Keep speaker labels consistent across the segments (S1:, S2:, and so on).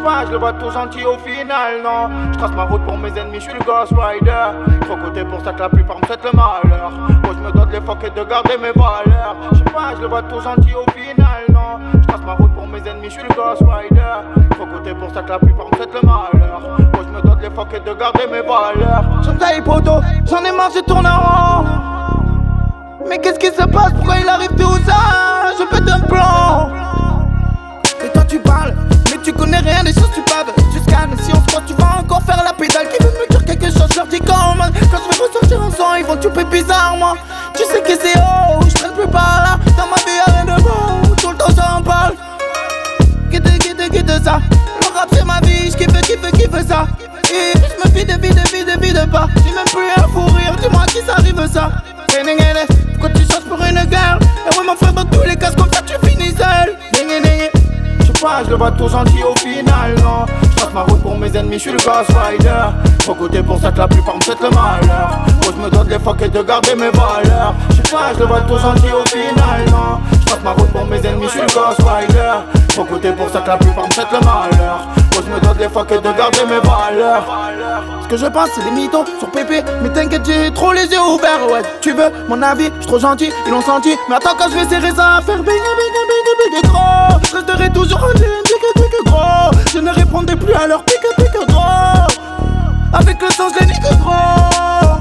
S1: pas, je le vois tout gentil au final, non. Je trace ma route pour mes ennemis, je suis le Ghost Rider. Trop côté pour ça que la plupart me souhaitent le malheur. Moi je me dois de les fuck et de garder mes valeurs. Je pas, je le vois tout gentil au final, non. Je trace ma route pour mes ennemis, je suis le Ghost Rider. Trop côté pour ça que la plupart me souhaitent le malheur. Moi je me dois de les fuck et de garder mes valeurs.
S2: Je me taille poteau, j'en ai marre, je tourne en rond. Mais qu'est-ce qui se passe, pourquoi il arrive tout ça? Je pète un plan. Et toi tu parles, mais tu connais rien des choses tu baves. Jusqu'à si on se croit, tu vas encore faire la pédale. Qui veut me dire quelque chose, je leur dis comment. Quand je vais ressortir un son, ils vont tuer bizarrement. Tu sais que c'est haut, je traîne plus par là. Dans ma vie y'a rien de bon, tout le temps j'en parle. Quitte ça. Le rap c'est ma vie, j'kiffe ça. Et je me vide pas. J'ai même plus un fou rire, dis-moi qui ça arrive ça. Pourquoi tu changes pour une guerre? Et ouais mon frère dans tous les cas comme ça tu finis seul.
S1: Je pas, je le vois tout gentil au final, non. Je trace ma route pour mes ennemis, je suis le Ghost Rider. Trop côté pour ça que la plupart me souhaitent le malheur. Moi je me dois de les fuck et de garder mes valeurs. Je pas, je le vois tout gentil au final, non. Je trace ma route pour mes ennemis, je suis le Ghost Rider. Trop côté pour ça que la plupart me souhaitent le malheur. Moi je me dois de les fuck et de garder mes valeurs.
S2: Ce que je pense c'est des mythos sur pépé. Mais t'inquiète j'ai trop les yeux ouverts. Ouais tu veux mon avis, j'suis trop gentil, ils l'ont senti. Mais attends quand je vais serrer ça à faire bing gros. Je resterai toujours en ligne, gros. Je ne répondrai plus à leur pique gros. Avec le sang je les nique gros.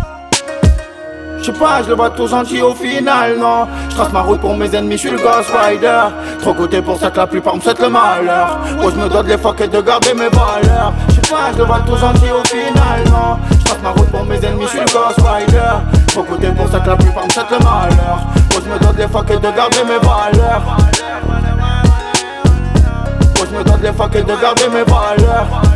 S1: Je pas, je le vois tout gentil au final, non. Je trace ma route pour mes ennemis, je suis le Ghost Rider. Trop côté pour ça que la plupart me souhaitent le malheur. Moi je me dois de les fuck et de garder mes valeurs. Je pas, je le vois tout gentil au final, non. Je trace ma route pour mes ennemis, je suis le Ghost Rider. Trop côté pour ça que la plupart me souhaitent le malheur. Moi je me dois de les fuck et de garder mes valeurs. Moi je me dois de les fuck et de garder mes valeurs.